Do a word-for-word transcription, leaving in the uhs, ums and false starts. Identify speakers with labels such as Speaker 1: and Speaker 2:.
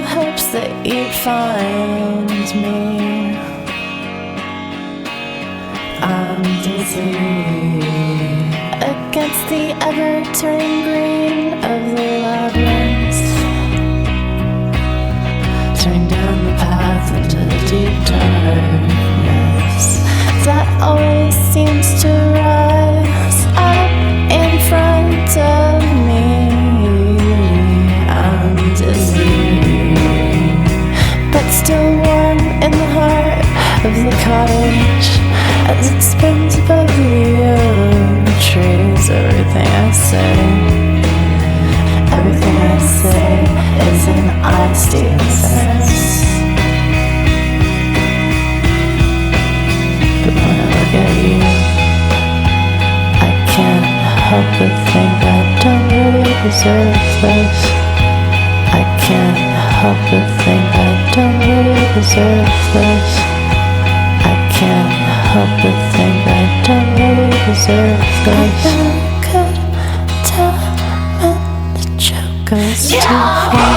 Speaker 1: hopes that you'd find me. I'm dizzy against the ever-turning green of the labyrinth, turning down the path into the deep darkness that always seems to rise up in front of me. I'm dizzy, but still warm in the heart of the cottage as it spins above the oak trees. Everything I say, everything I say is an honesty and sense. But when I look at you, I can't help but think I don't really deserve this. I can't help but think I don't really deserve this. I can't help but think I don't really deserve this. I never could tell when the joke goes too far.